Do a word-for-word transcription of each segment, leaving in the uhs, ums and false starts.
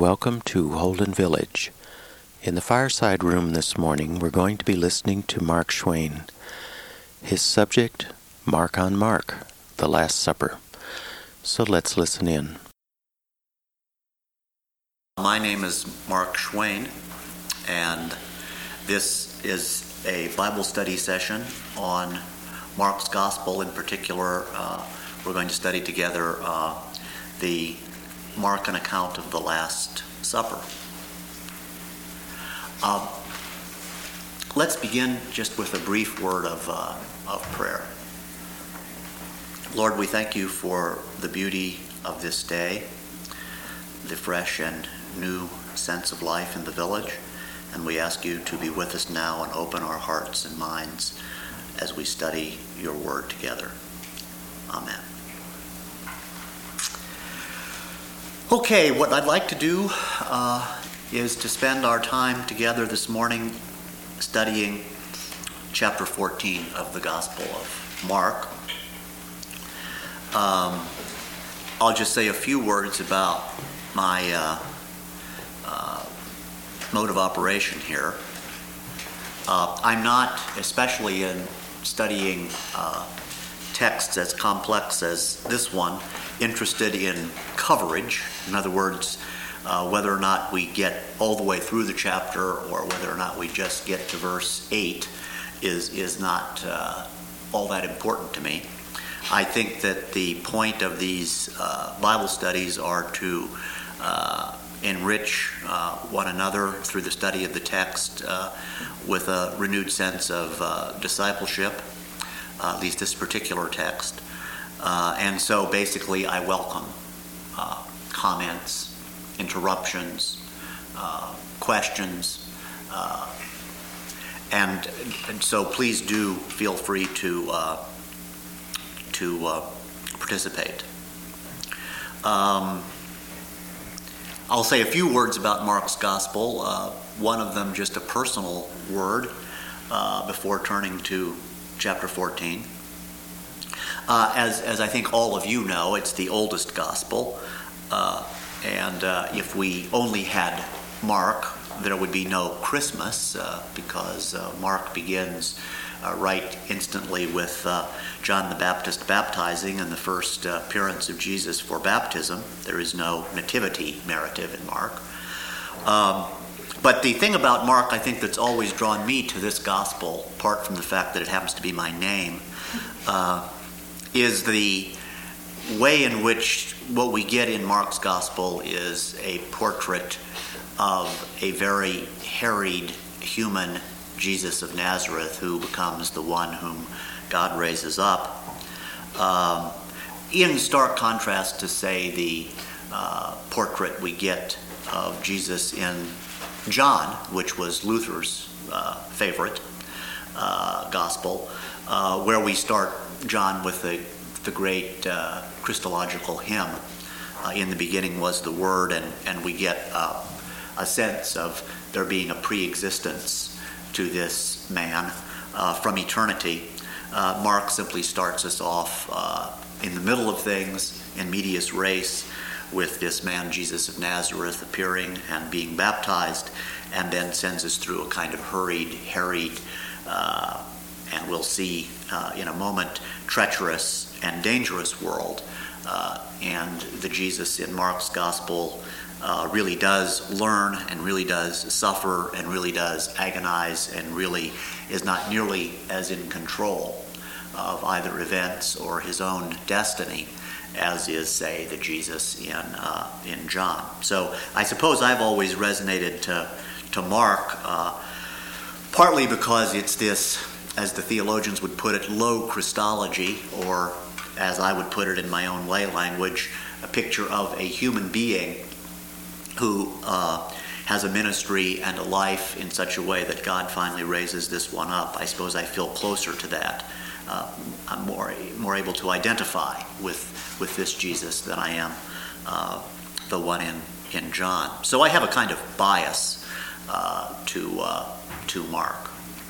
welcome to Holden Village. In the fireside room this morning, we're going to be listening to Mark Schwain. His subject, Mark on Mark, the Last Supper. So let's listen in. My name is Mark Schwain, and this is a Bible study session on Mark's Gospel. In particular, uh, we're going to study together uh, the Markan account of the Last Supper. Uh, let's begin just with a brief word of, uh, of prayer. Lord, we thank you for the beauty of this day, the fresh and new sense of life in the village, and we ask you to be with us now and open our hearts and minds as we study your word together. Amen. Okay, what I'd like to do uh, is to spend our time together this morning studying chapter fourteen of the Gospel of Mark. Um, I'll just say a few words about my uh, uh, mode of operation here. Uh, I'm not, especially in studying uh, texts as complex as this one, interested in coverage. In other words, uh, whether or not we get all the way through the chapter or whether or not we just get to verse eight is, is not uh, all that important to me. I think that the point of these uh, Bible studies are to uh, enrich uh, one another through the study of the text uh, with a renewed sense of uh, discipleship, uh, at least this particular text. Uh, and so basically I welcome uh, comments, interruptions, uh, questions, uh, and, and so please do feel free to uh, to uh, participate. Um, I'll say a few words about Mark's Gospel, uh, one of them just a personal word uh, before turning to chapter fourteen. Uh, as, as I think all of you know, it's the oldest Gospel, uh, and uh, if we only had Mark, there would be no Christmas uh, because uh, Mark begins uh, right instantly with uh, John the Baptist baptizing and the first uh, appearance of Jesus for baptism. There is no nativity narrative in Mark. Um, but the thing about Mark, I think, that's always drawn me to this gospel, apart from the fact that it happens to be my name, uh, is the way in which what we get in Mark's gospel is a portrait of a very harried human Jesus of Nazareth who becomes the one whom God raises up. Um, in stark contrast to, say, the uh, portrait we get of Jesus in John, which was Luther's uh, favorite uh, gospel, uh, where we start John with the, the great uh, Christological hymn, uh, in the beginning was the Word, and, and we get uh, a sense of there being a pre-existence to this man uh, from eternity. Uh, Mark simply starts us off uh, in the middle of things, in medias res, with this man Jesus of Nazareth appearing and being baptized, and then sends us through a kind of hurried, harried, uh, and we'll see uh, in a moment, treacherous and dangerous world. Uh, and the Jesus in Mark's gospel uh, really does learn and really does suffer and really does agonize and really is not nearly as in control of either events or his own destiny as is, say, the Jesus in uh, in John. So I suppose I've always resonated to, to Mark, uh, partly because it's this, as the theologians would put it, low Christology, or as I would put it in my own lay language, a picture of a human being who uh, has a ministry and a life in such a way that God finally raises this one up. I suppose I feel closer to that. Uh, I'm more more able to identify with with this Jesus than I am uh, the one in, in John. So I have a kind of bias uh, to uh, to Mark.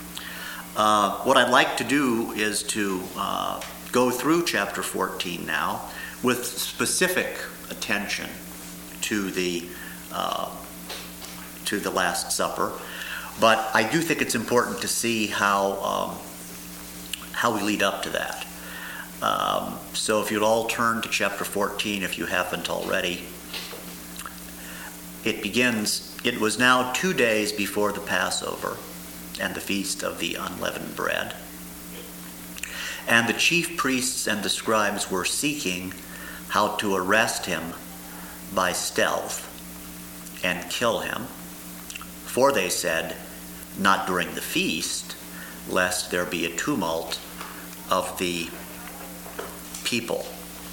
Uh, what I'd like to do is to uh, go through chapter fourteen now with specific attention to the uh, to the Last Supper. But I do think it's important to see how um, how we lead up to that. Um, so if you'd all turn to chapter fourteen, if you haven't already. It begins, it was now two days before the Passover and the feast of the unleavened bread. And the chief priests and the scribes were seeking how to arrest him by stealth and kill him. For they said, not during the feast, lest there be a tumult of the people.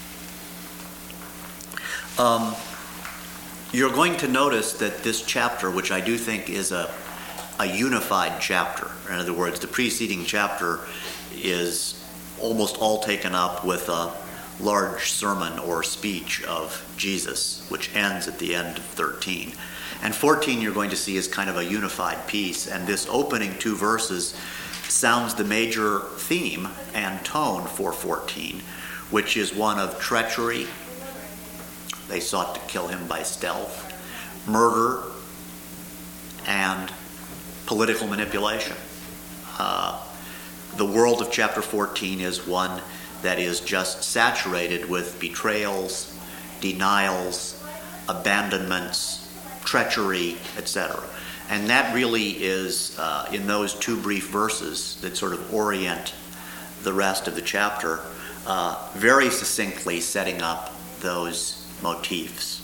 Um, you're going to notice that this chapter, which I do think is a, a unified chapter, in other words, the preceding chapter is almost all taken up with a large sermon or speech of Jesus, which ends at the end of thirteen. And fourteen you're going to see is kind of a unified piece, and this opening two verses sounds the major theme and tone for fourteen, which is one of treachery. They sought to kill him by stealth, murder, and political manipulation. Uh, the world of chapter fourteen is one that is just saturated with betrayals, denials, abandonments, treachery, et cetera. And that really is, uh, in those two brief verses that sort of orient the rest of the chapter, uh, very succinctly setting up those motifs.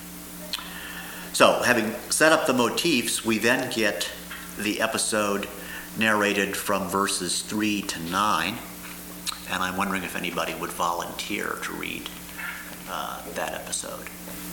So, having set up the motifs, we then get the episode narrated from verses three to nine, and I'm wondering if anybody would volunteer to read uh, that episode.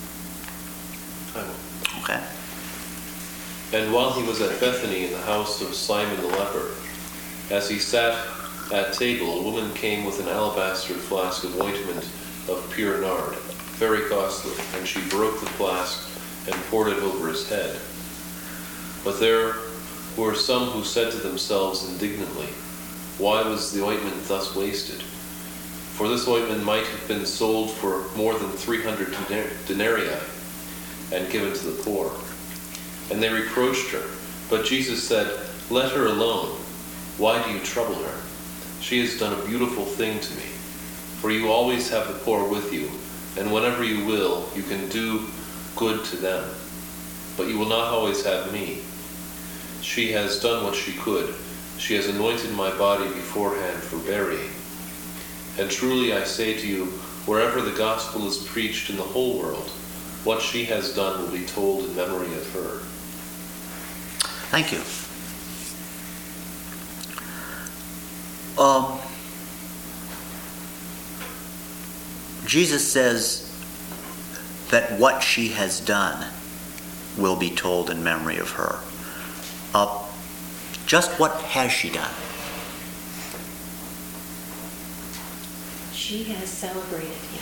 I will. Okay. And while he was at Bethany in the house of Simon the leper, as he sat at table, a woman came with an alabaster flask of ointment of pure nard, very costly, and she broke the flask and poured it over his head. But there were some who said to themselves indignantly, why was the ointment thus wasted? For this ointment might have been sold for more than three hundred denarii and given to the poor. And they reproached her. But Jesus said, let her alone. Why do you trouble her? She has done a beautiful thing to me. For you always have the poor with you, and whenever you will, you can do good to them. But you will not always have me. She has done what she could. She has anointed my body beforehand for burying. And truly I say to you, wherever the gospel is preached in the whole world, what she has done will be told in memory of her. Thank you. Um, Jesus says that what she has done will be told in memory of her. Uh, just what has she done? She has celebrated him.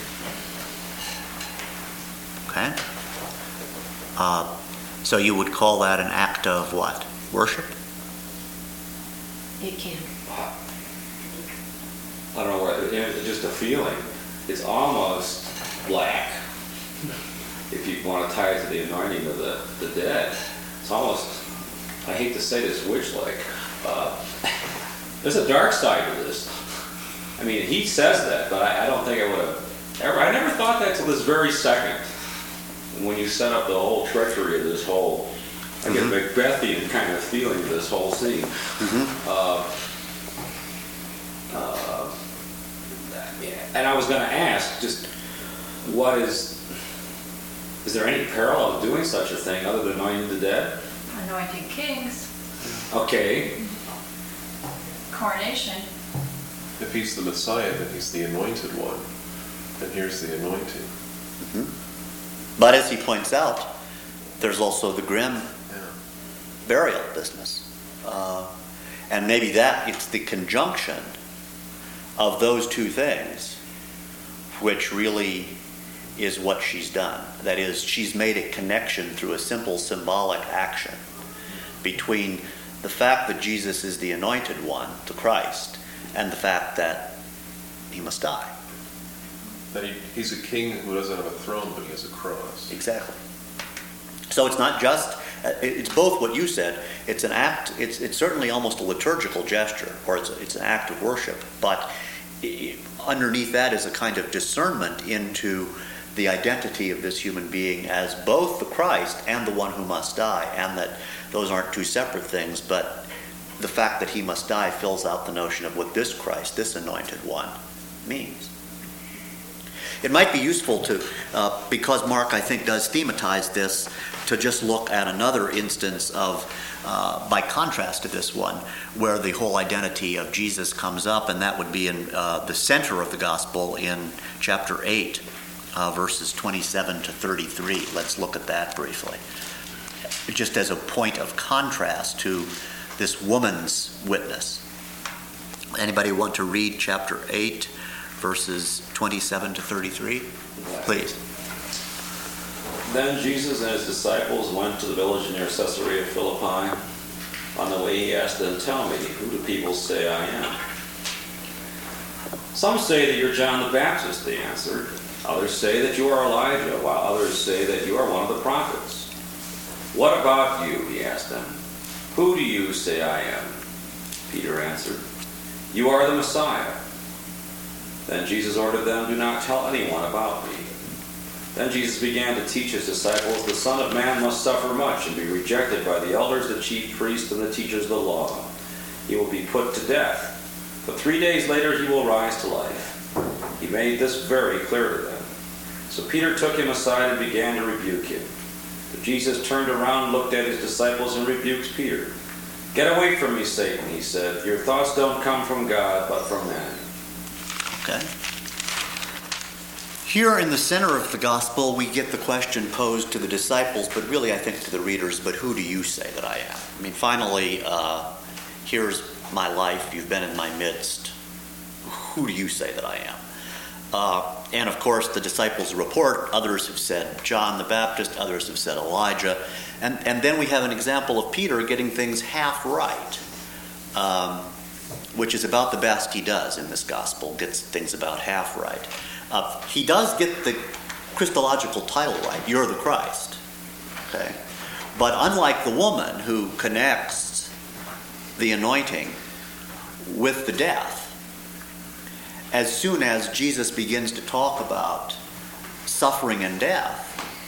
Okay. Uh, so you would call that an act of what? Worship? It can. I don't know, what, it's just a feeling. It's almost like, if you want to tie it to the anointing of the, the dead, it's almost, I hate to say this, witch-like. Uh, there's a dark side to this. I mean, he says that, but I, I don't think I would have ever, I never thought that till this very second. When you set up the whole treachery of this whole, I get Mm-hmm. Macbethian kind of feeling of this whole scene. Mm-hmm. Uh, uh, and I was going to ask, just what is, is there any parallel of doing such a thing other than anointing the dead? Anointing kings, Okay. coronation. If he's the Messiah, then he's the anointed one. And here's the anointing. Mm-hmm. But as he points out, there's also the grim Yeah. burial business. Uh, and maybe that, it's the conjunction of those two things which really is what she's done. That is, she's made a connection through a simple symbolic action between the fact that Jesus is the anointed one, the Christ, and the fact that he must die. That he, he's a king who doesn't have a throne, but he has a cross. Exactly. So it's not just, it's both what you said. It's an act, it's, it's certainly almost a liturgical gesture, or it's, it's an act of worship, but underneath that is a kind of discernment into the identity of this human being as both the Christ and the one who must die, and that those aren't two separate things, but the fact that he must die fills out the notion of what this Christ, this anointed one, means. It might be useful to, uh, because Mark, I think, does thematize this, to just look at another instance of, uh, by contrast to this one, where the whole identity of Jesus comes up, and that would be in uh, the center of the gospel in chapter eight, uh, verses twenty-seven to thirty-three. Let's look at that briefly, just as a point of contrast to this woman's witness. Anybody want to read chapter eight, verses twenty-seven to thirty-three? Please. Then Jesus and his disciples went to the village near Caesarea Philippi. On the way he asked them, "Tell me, who do people say I am?" "Some say that you're John the Baptist," they answered. "Others say that you are Elijah, while others say that you are one of the prophets." "What about you?" he asked them. "Who do you say I am?" Peter answered, "You are the Messiah." Then Jesus ordered them, "Do not tell anyone about me." Then Jesus began to teach his disciples, "The Son of Man must suffer much and be rejected by the elders, the chief priests, and the teachers of the law. He will be put to death, but three days later he will rise to life." He made this very clear to them. So Peter took him aside and began to rebuke him. But Jesus turned around, looked at his disciples, and rebuked Peter. "Get away from me, Satan," he said. "Your thoughts don't come from God, but from man." Okay. Here in the center of the gospel, we get the question posed to the disciples, but really I think to the readers, but who do you say that I am? I mean, finally, uh, here's my life. You've been in my midst. Who do you say that I am? Uh, and of course, the disciples report. Others have said John the Baptist. Others have said Elijah. And, and then we have an example of Peter getting things half right, um, which is about the best he does in this gospel, gets things about half right. Uh, he does get the Christological title right. You're the Christ. Okay? But unlike the woman who connects the anointing with the death, as soon as Jesus begins to talk about suffering and death,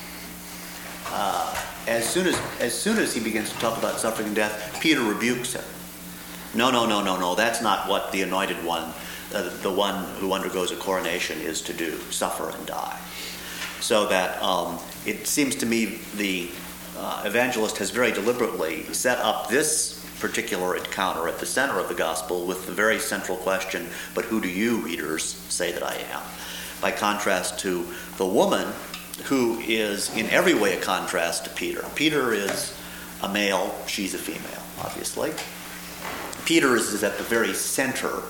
uh, as soon as as soon as he begins to talk about suffering and death, Peter rebukes him. No, no, no, no, no. That's not what the anointed one, uh, the one who undergoes a coronation, is to do: suffer and die. So that um, it seems to me the uh, evangelist has very deliberately set up this particular encounter at the center of the gospel with the very central question, but who do you, readers, say that I am? By contrast to the woman, who is in every way a contrast to Peter. Peter is a male, she's a female, obviously. Peter is, is at the very center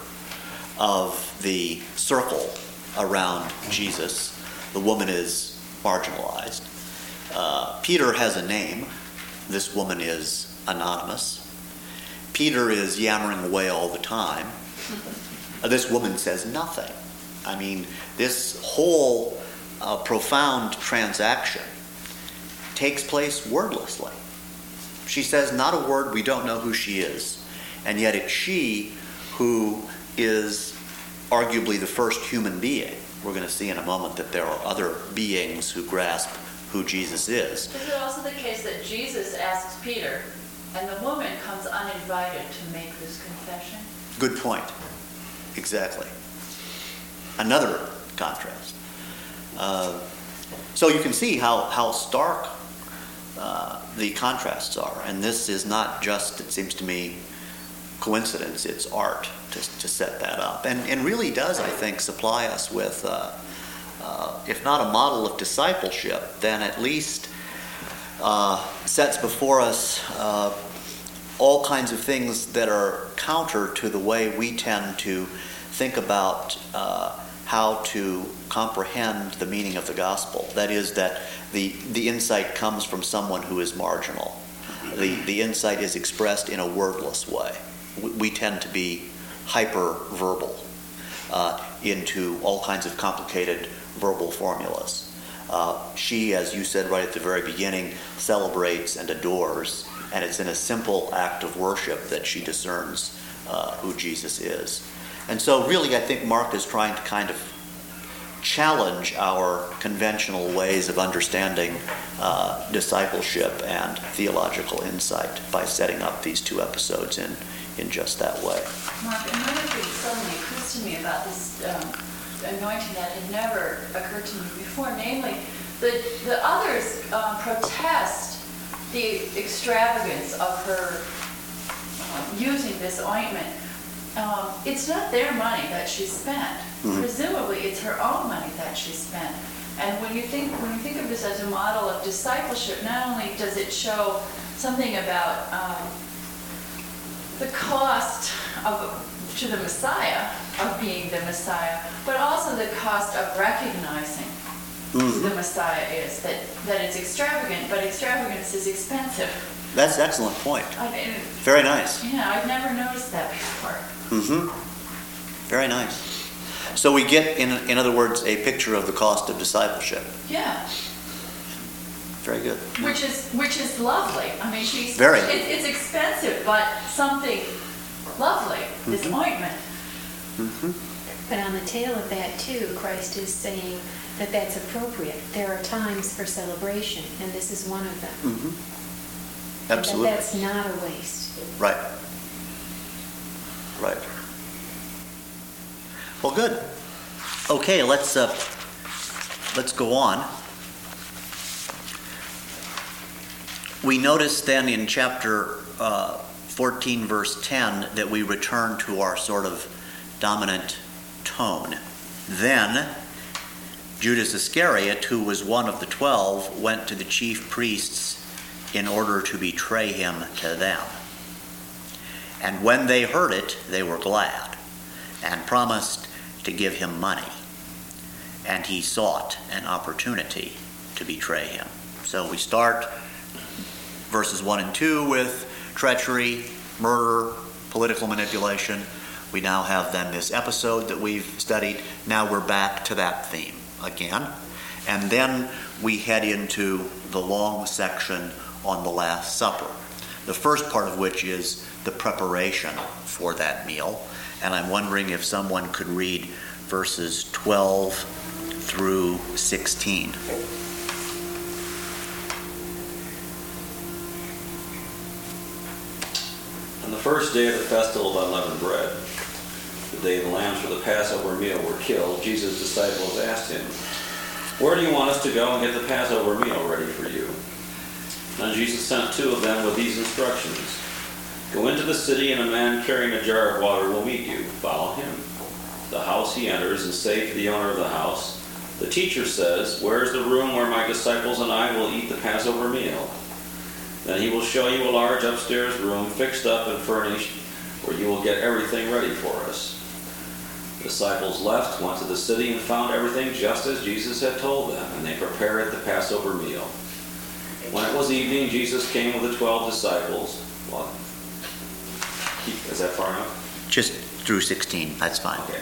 of the circle around Jesus. The woman is marginalized. Uh, Peter has a name. This woman is anonymous. Peter is yammering away all the time. This woman says nothing. I mean, this whole uh, profound transaction takes place wordlessly. She says not a word. We don't know who she is. And yet it's she who is arguably the first human being. We're going to see in a moment that there are other beings who grasp who Jesus is. Is it also the case that Jesus asks Peter, and the woman comes uninvited to make this confession? Good point. Exactly. Another contrast. Uh, so you can see how, how stark uh, the contrasts are. And this is not just, it seems to me, coincidence. It's art to, to set that up. And, and really does, I think, supply us with, uh, uh, if not a model of discipleship, then at least Uh, sets before us uh, all kinds of things that are counter to the way we tend to think about uh, how to comprehend the meaning of the gospel. That is, that the, the insight comes from someone who is marginal. The, the insight is expressed in a wordless way. We, we tend to be hyper-verbal uh, into all kinds of complicated verbal formulas. Uh, she, as you said right at the very beginning, celebrates and adores, and it's in a simple act of worship that she discerns uh, who Jesus is. And so really I think Mark is trying to kind of challenge our conventional ways of understanding uh, discipleship and theological insight by setting up these two episodes in, in just that way. Mark, another thing suddenly occurs to me about this um, anointing that had never occurred to me before, namely, the, the others um, protest the extravagance of her um, using this ointment. Um, it's not their money that she spent. Mm-hmm. Presumably, it's her own money that she spent. And when you think when you think of this as a model of discipleship, not only does it show something about um, the cost of to the Messiah of being the Messiah, but also the cost of recognizing mm-hmm. who the Messiah is. That that it's extravagant, but extravagance is expensive. That's an excellent point. I mean, Very nice. Yeah, I've never noticed that before. Mm-hmm. Very nice. So we get, in in other words, a picture of the cost of discipleship. Yeah. Very good. Which is which is lovely. I mean, she's Very. It, it's expensive, but something lovely. This Mm-hmm. ointment. Mm-hmm. But on the tail of that too, Christ is saying that that's appropriate. There are times for celebration, and this is one of them. Mm-hmm. Absolutely. And that that's not a waste. Right. Right. Well, good. Okay, let's uh, let's go on. We notice then in chapter uh, fourteen, verse ten, that we return to our sort of dominant tone. Then Judas Iscariot, who was one of the twelve, went to the chief priests in order to betray him to them. And when they heard it, they were glad, and promised to give him money. And he sought an opportunity to betray him. So we start verses one and two with treachery, murder, political manipulation. We now have then this episode that we've studied. Now we're back to that theme again. And then we head into the long section on the Last Supper, the first part of which is the preparation for that meal. And I'm wondering if someone could read verses twelve through sixteen. On the first day of the festival of unleavened bread, the day the lambs for the Passover meal were killed, Jesus' disciples asked him, "Where do you want us to go and get the Passover meal ready for you?" Then Jesus sent two of them with these instructions. "Go into the city, and a man carrying a jar of water will meet you. Follow him. The house he enters, and say to the owner of the house, 'The teacher says, where is the room where my disciples and I will eat the Passover meal?' Then he will show you a large upstairs room, fixed up and furnished, where you will get everything ready for us." The disciples left, went to the city, and found everything just as Jesus had told them, and they prepared the Passover meal. When it was evening, Jesus came with the twelve disciples. Well, is that far enough? Just through sixteen, that's fine. Okay.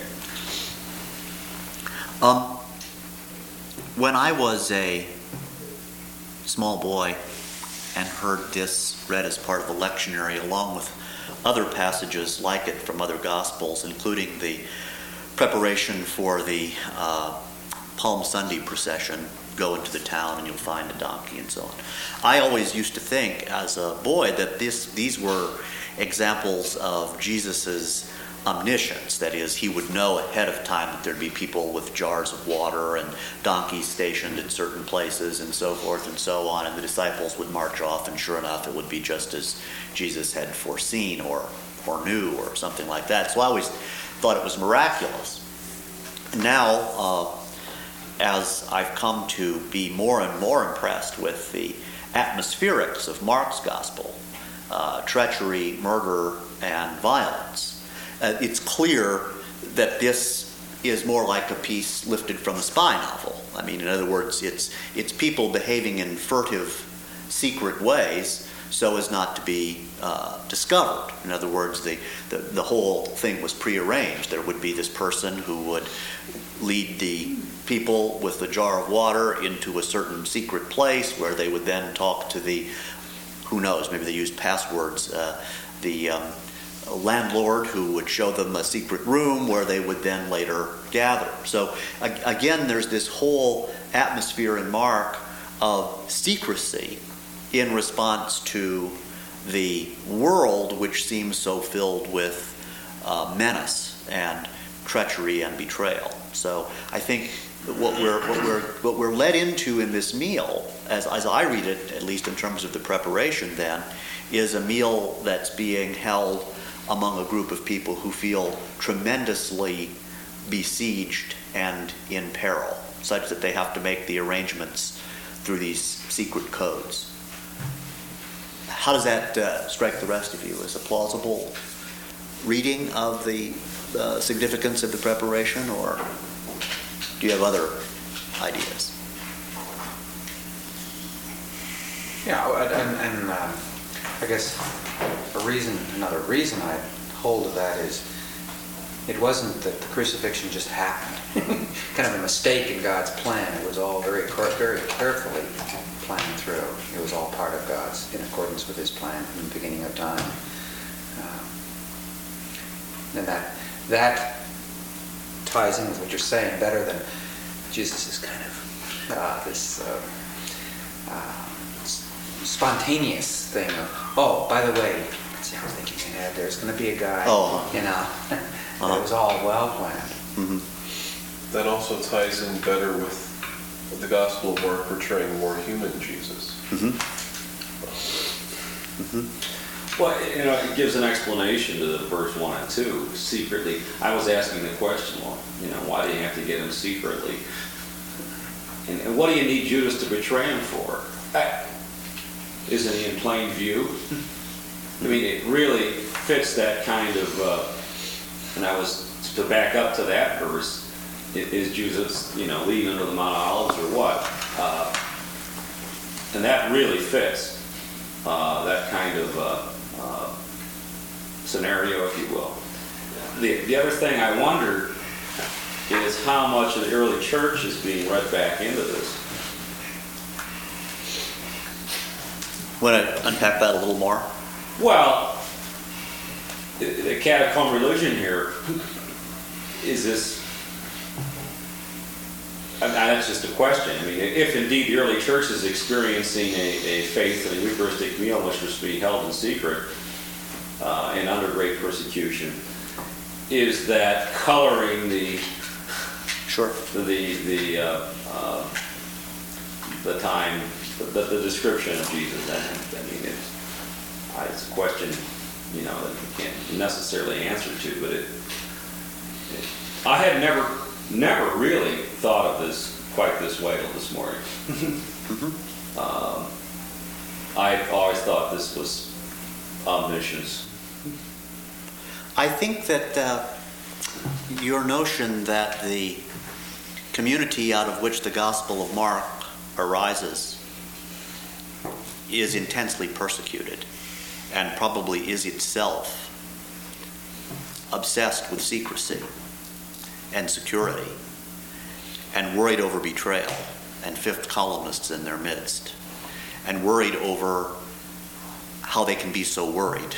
Um, when I was a small boy and heard this read as part of the lectionary, along with other passages like it from other Gospels, including the preparation for the uh, Palm Sunday procession, go into the town and you'll find a donkey and so on. I always used to think as a boy that this these were examples of Jesus's omniscience. That is, he would know ahead of time that there'd be people with jars of water and donkeys stationed in certain places and so forth and so on, and the disciples would march off, and sure enough it would be just as Jesus had foreseen or or knew or something like that. So I always thought it was miraculous. Now, uh, as I've come to be more and more impressed with the atmospherics of Mark's gospel, uh, treachery, murder, and violence, uh, it's clear that this is more like a piece lifted from a spy novel. I mean, in other words, it's it's people behaving in furtive, secret ways so as not to be uh, discovered. In other words, the, the, the whole thing was prearranged. There would be this person who would lead the people with the jar of water into a certain secret place where they would then talk to the, who knows, maybe they used passwords, uh, the um, landlord who would show them a secret room where they would then later gather. So again, there's this whole atmosphere in Mark of secrecy in response to the world, which seems so filled with uh, menace and treachery and betrayal. So I think what we're what we're what we're led into in this meal, as as I read it, at least in terms of the preparation, then, is a meal that's being held among a group of people who feel tremendously besieged and in peril, such that they have to make the arrangements through these secret codes. How does that uh, strike the rest of you? As a plausible reading of the uh, significance of the preparation, or do you have other ideas? Yeah, and, and um, I guess a reason, another reason I hold of that is it wasn't that the crucifixion just happened, kind of a mistake in God's plan. It was all very, very carefully planned through. It was all part of God's, in accordance with His plan from the beginning of time. Um, and that that ties in with what you're saying better than Jesus is kind of uh, this uh, uh, spontaneous thing of, oh, by the way, see, I was thinking ahead, there's going to be a guy, oh. you know, uh-huh. It was all well planned. Mm-hmm. That also ties in better with the Gospel of Mark portraying a more human Jesus. Mm-hmm. Mm-hmm. Well, you know, it gives an explanation to the verse one and two. Secretly, I was asking the question, well, you know, why do you have to get him secretly? And, and what do you need Judas to betray him for? I, isn't he in plain view? I mean, it really fits that kind of, uh, and I was, to back up to that verse, is Jesus, you know, leading under the Mount of Olives or what? Uh, and that really fits uh, that kind of uh, uh, scenario, if you will. The, the other thing I wonder is how much of the early church is being read back into this. Want to unpack that a little more? Well, the, the catacomb religion here, is this, I mean, that's just a question. I mean, if indeed the early church is experiencing a, a faith in a Eucharistic meal which was being held in secret uh, and under great persecution, is that coloring the Sure. the the uh, uh, the time, the, the description of Jesus? I, I mean, it's, it's a question, you know, that you can't necessarily answer to, but it, it I had never, never really thought of this quite this way till this morning. Mm-hmm. um, I always thought this was omniscience. I think that uh, your notion that the community out of which the Gospel of Mark arises is intensely persecuted and probably is itself obsessed with secrecy and security and worried over betrayal and fifth columnists in their midst and worried over how they can be so worried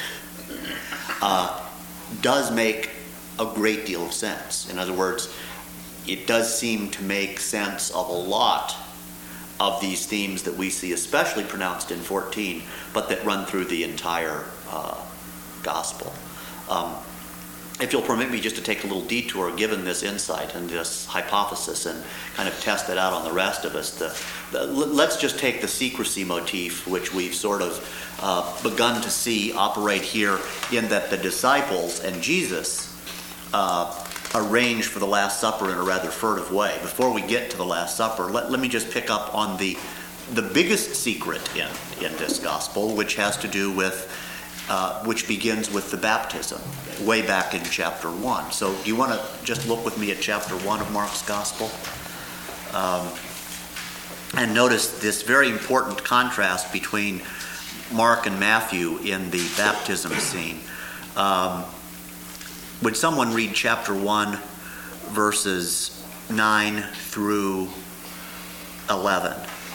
uh, does make a great deal of sense. In other words, it does seem to make sense of a lot of these themes that we see especially pronounced in fourteen, but that run through the entire uh, gospel. Um, if you'll permit me just to take a little detour given this insight and this hypothesis and kind of test it out on the rest of us, the, the, let's just take the secrecy motif, which we've sort of uh, begun to see operate here, in that the disciples and Jesus uh, arranged for the Last Supper in a rather furtive way. Before we get to the Last Supper, let, let me just pick up on the the biggest secret in, in this gospel, which has to do with, uh, which begins with the baptism, way back in chapter one. So do you want to just look with me at chapter one of Mark's gospel? Um, and notice this very important contrast between Mark and Matthew in the baptism scene. Um, would someone read chapter one, verses nine through eleven?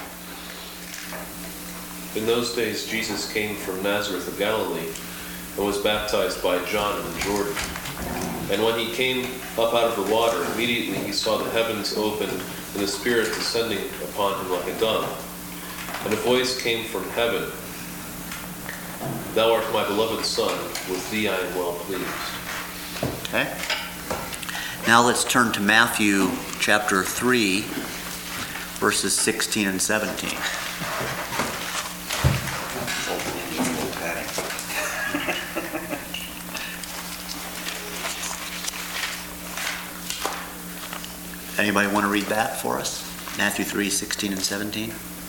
In those days, Jesus came from Nazareth of Galilee and was baptized by John in the Jordan. And when he came up out of the water, immediately he saw the heavens opened and the Spirit descending upon him like a dove. And a voice came from heaven, "Thou art my beloved Son, with thee I am well pleased." Okay. Now let's turn to Matthew chapter three, verses sixteen and seventeen. Anybody want to read that for us? Matthew three, sixteen and seventeen.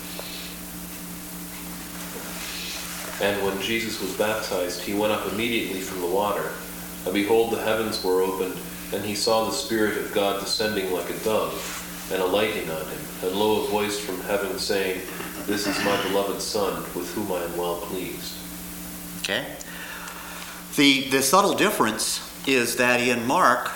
And when Jesus was baptized, he went up immediately from the water. And behold, the heavens were opened, and he saw the Spirit of God descending like a dove, and alighting on him. And lo, a voice from heaven saying, "This is my beloved Son, with whom I am well pleased." Okay. The, the subtle difference is that in Mark,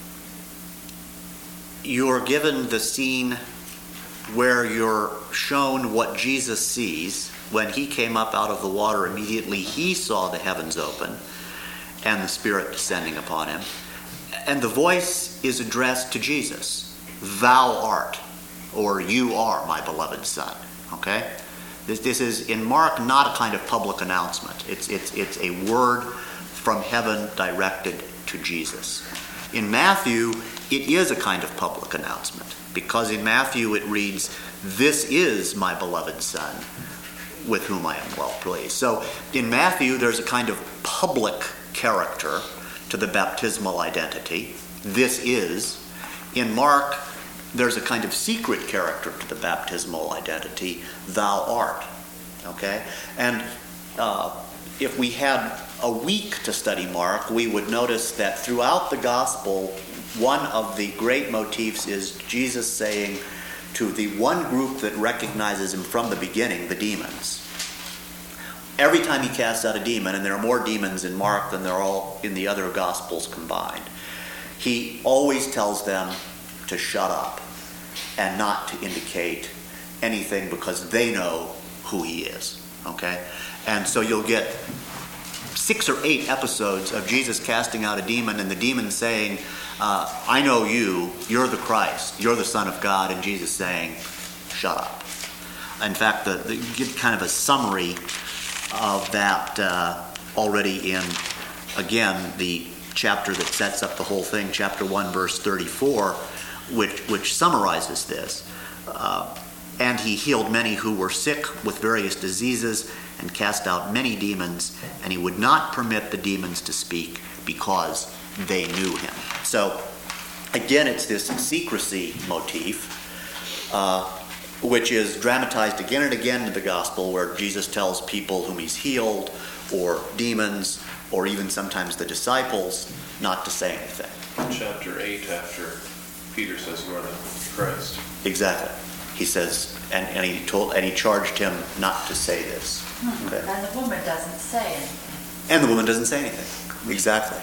you're given the scene where you're shown what Jesus sees. When he came up out of the water, immediately he saw the heavens open and the Spirit descending upon him. And the voice is addressed to Jesus. "Thou art," or "you are my beloved Son." Okay? This, this is, in Mark, not a kind of public announcement. It's, it's, it's a word from heaven directed to Jesus. In Matthew, it is a kind of public announcement, because in Matthew it reads, "This is my beloved Son, with whom I am well pleased." So in Matthew, there's a kind of public character to the baptismal identity. This is. In Mark, there's a kind of secret character to the baptismal identity. Thou art. Okay? And uh, if we had a week to study Mark, we would notice that throughout the gospel, one of the great motifs is Jesus saying to the one group that recognizes him from the beginning, the demons. Every time he casts out a demon, and there are more demons in Mark than there are all in the other Gospels combined, he always tells them to shut up and not to indicate anything, because they know who he is. Okay? And so you'll get six or eight episodes of Jesus casting out a demon and the demon saying, uh, "I know you, you're the Christ, you're the Son of God," and Jesus saying, "Shut up." In fact, the, the, you get kind of a summary of that uh, already in, again, the chapter that sets up the whole thing, chapter one, verse thirty-four, which, which summarizes this. Uh, and he healed many who were sick with various diseases and cast out many demons, and he would not permit the demons to speak because they knew him. So, again, it's this secrecy motif, uh, which is dramatized again and again in the gospel, where Jesus tells people whom he's healed, or demons, or even sometimes the disciples, not to say anything. Chapter eight, after Peter says, "You are the Christ." Exactly. He says, and, and he told, and he charged him not to say this. Okay. And the woman doesn't say anything. And the woman doesn't say anything. Exactly.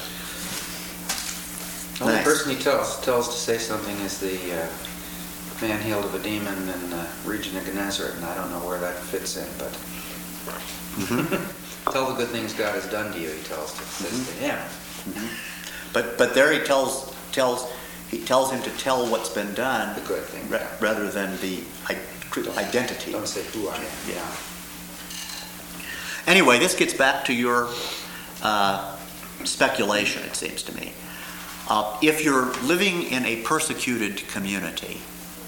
The only Nice. person he tells tells to say something is the uh, man healed of a demon in the region of Gennesaret, and I don't know where that fits in, but Mm-hmm. tell the good things God has done to you, he tells to, says to him. Mm-hmm. But but there he tells tells he tells him to tell what's been done, The good thing, ra- yeah. rather than the i- identity. Don't say who I am. Yeah. Anyway, this gets back to your uh, speculation, it seems to me. Uh, if you're living in a persecuted community,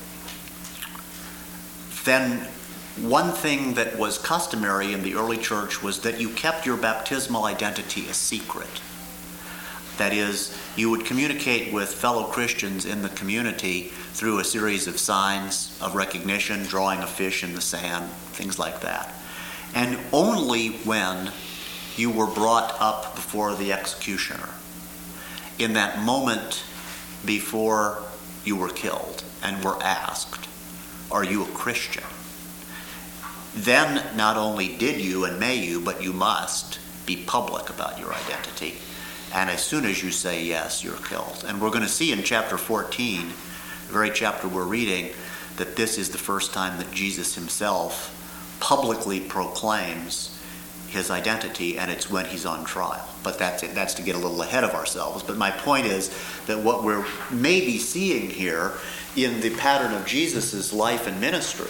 then one thing that was customary in the early church was that you kept your baptismal identity a secret. That is, you would communicate with fellow Christians in the community through a series of signs of recognition, drawing a fish in the sand, things like that. And only when you were brought up before the executioner, in that moment before you were killed and were asked, "Are you a Christian?" then not only did you and may you, but you must be public about your identity. And as soon as you say yes, you're killed. And we're going to see in chapter fourteen, the very chapter we're reading, that this is the first time that Jesus himself publicly proclaims his identity, and it's when he's on trial. But that's it. That's to get a little ahead of ourselves. But my point is that what we're maybe seeing here in the pattern of Jesus' life and ministry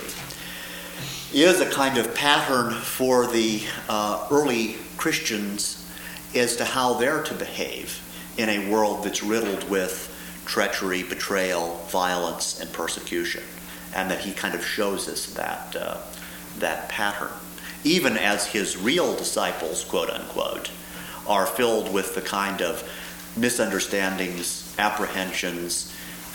is a kind of pattern for the uh, early Christians as to how they're to behave in a world that's riddled with treachery, betrayal, violence, and persecution. And that he kind of shows us that, uh, that pattern. Even as his real disciples, quote unquote, are filled with the kind of misunderstandings, apprehensions,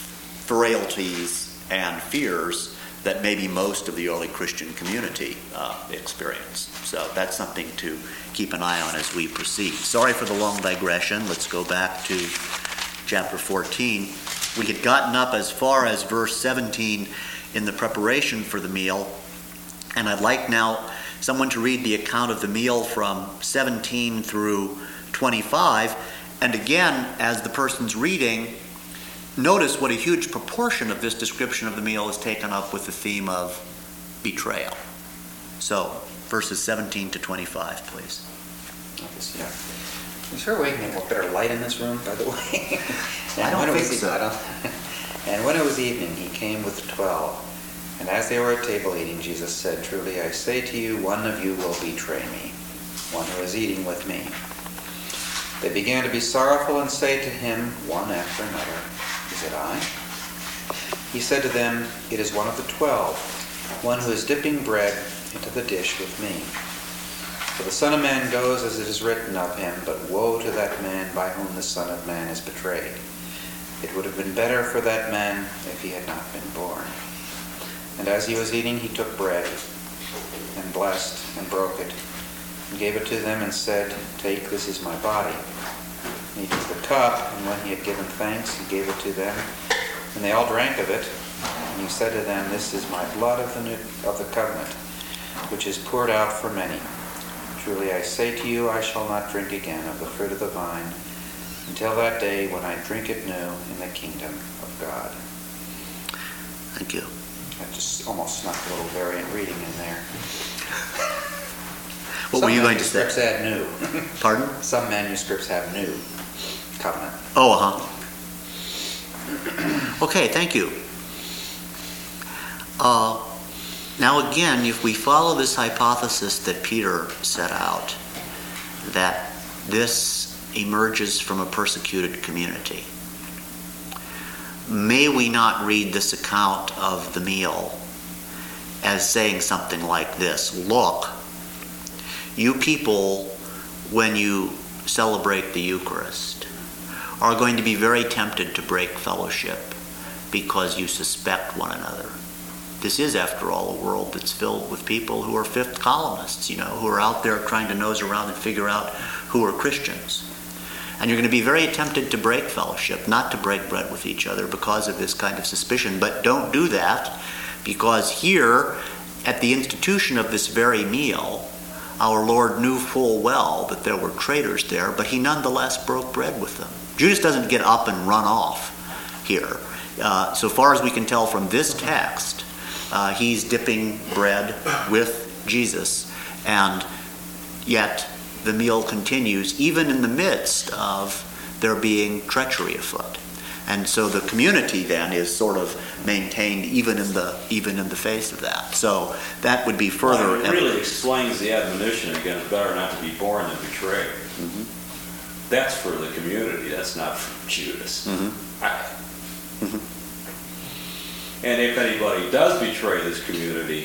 frailties, and fears that maybe most of the early Christian community uh, experienced. So that's something to keep an eye on as we proceed. Sorry for the long digression. Let's go back to chapter fourteen. We had gotten up as far as verse seventeen in the preparation for the meal, and I'd like now someone to read the account of the meal from seventeen through twenty-five. And again, as the person's reading, notice what a huge proportion of this description of the meal is taken up with the theme of betrayal. So, verses seventeen to twenty-five, please. Yeah. Is there a way to get a better light in this room, by the way? I don't think so. I don't. And when it was evening, he came with the twelve. And as they were at table eating, Jesus said, "Truly I say to you, one of you will betray me, one who is eating with me." They began to be sorrowful and say to him, one after another, "Is it I?" He said to them, "It is one of the twelve, one who is dipping bread into the dish with me. For the Son of Man goes as it is written of him, but woe to that man by whom the Son of Man is betrayed. It would have been better for that man if he had not been born." And as he was eating, he took bread and blessed and broke it and gave it to them and said, "Take, this is my body." And he took the cup, and when he had given thanks, he gave it to them, and they all drank of it. And he said to them, "This is my blood of the new, of the covenant, which is poured out for many. Truly I say to you, I shall not drink again of the fruit of the vine until that day when I drink it new in the kingdom of God." Thank you. I just almost snuck a little variant reading in there. What Some were you going to say? manuscripts add new. Pardon? Some manuscripts have new covenant. Oh, uh-huh. Okay, thank you. Uh, now again, if we follow this hypothesis that Peter set out, that this emerges from a persecuted community, may we not read this account of the meal as saying something like this: look, you people, when you celebrate the Eucharist, are going to be very tempted to break fellowship because you suspect one another. This is, after all, a world that's filled with people who are fifth columnists, you know, who are out there trying to nose around and figure out who are Christians. And you're going to be very tempted to break fellowship, not to break bread with each other because of this kind of suspicion. But don't do that, because here, at the institution of this very meal, our Lord knew full well that there were traitors there, but he nonetheless broke bread with them. Judas doesn't get up and run off here. Uh, so far as we can tell from this text, uh, he's dipping bread with Jesus, and yet the meal continues even in the midst of there being treachery afoot. And so the community then is sort of maintained even in the even in the face of that. So that would be further. Well, it really explains the admonition again: it's better not to be born than betrayed. Mm-hmm. That's for the community. That's not for Judas. Mm-hmm. I, mm-hmm. And if anybody does betray this community,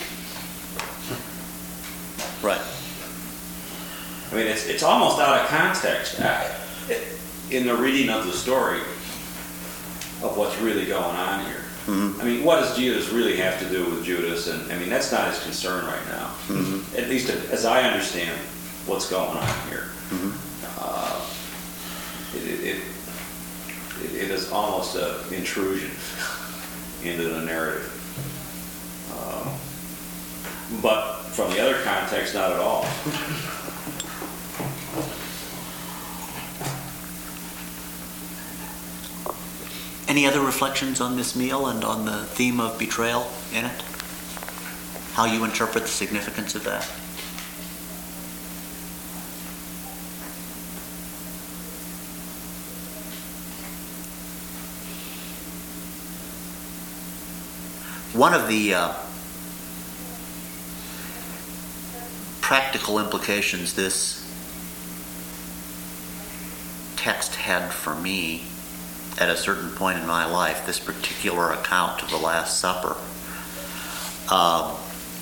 Right. I mean, it's it's almost out of context I, it, in the reading of the story of what's really going on here. Mm-hmm. I mean, what does Judas really have to do with Judas? And I mean, that's not his concern right now. Mm-hmm. At least as I understand what's going on here. Mm-hmm. Uh, it, it, it, it is almost an intrusion into the narrative. Uh, but from the other context, not at all. Any other reflections on this meal and on the theme of betrayal in it? How you interpret the significance of that? One of the uh, practical implications this text had for me at a certain point in my life, this particular account of the Last Supper, um,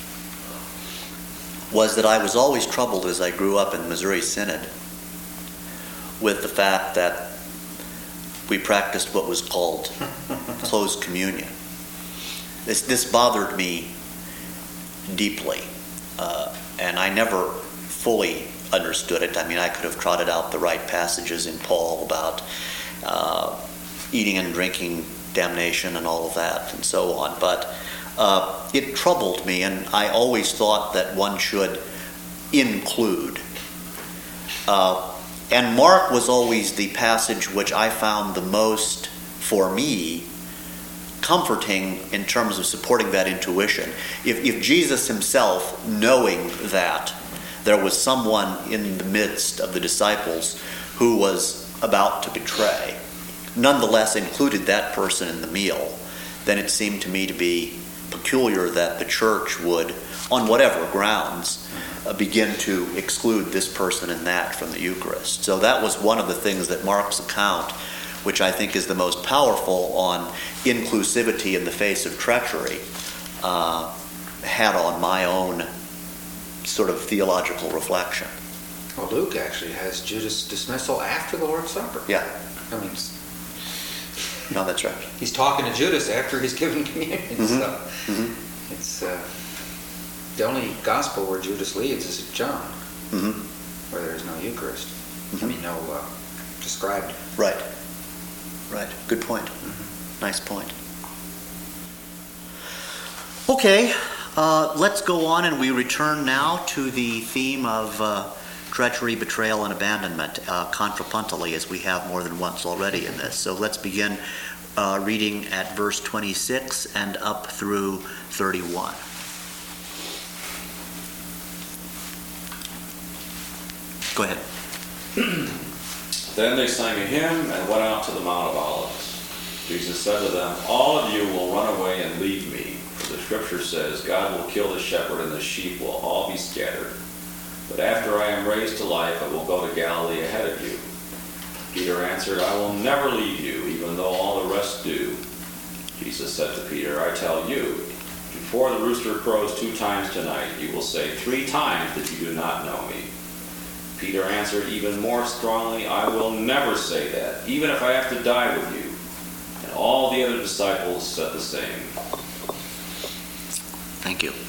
was that I was always troubled as I grew up in the Missouri Synod with the fact that we practiced what was called closed communion. This, this bothered me deeply, uh, and I never fully understood it. I mean, I could have trotted out the right passages in Paul about uh, eating and drinking damnation and all of that and so on, but uh, it troubled me, and I always thought that one should include. Uh, and Mark was always the passage which I found the most, for me, comforting in terms of supporting that intuition. If, if Jesus himself, knowing that there was someone in the midst of the disciples who was about to betray, nonetheless included that person in the meal, then it seemed to me to be peculiar that the church would, on whatever grounds, uh, begin to exclude this person and that from the Eucharist. So that was one of the things that Mark's account, which I think is the most powerful on inclusivity in the face of treachery, uh, had on my own sort of theological reflection. Well, Luke actually has Judas' dismissal after the Lord's Supper. Yeah. I mean, No, that's right. he's talking to Judas after he's given communion. Mm-hmm. So Mm-hmm. it's uh, the only gospel where Judas leads is John, Mm-hmm. where there is no Eucharist. Mm-hmm. I mean, no uh, described. Right. Right. Good point. Mm-hmm. Nice point. Okay, uh, let's go on, and we return now to the theme of uh, treachery, betrayal, and abandonment, uh, contrapuntally, as we have more than once already in this. So let's begin uh, reading at verse twenty-six and up through thirty-one. Go ahead. Then they sang a hymn and went out to the Mount of Olives. Jesus said to them, "All of you will run away and leave me, for the scripture says, God will kill the shepherd and the sheep will all be scattered. But after I am raised to life, I will go to Galilee ahead of you." Peter answered, "I will never leave you, even though all the rest do." Jesus said to Peter, "I tell you, before the rooster crows two times tonight, you will say three times that you do not know me." Peter answered even more strongly, "I will never say that, even if I have to die with you." And all the other disciples said the same. Thank you.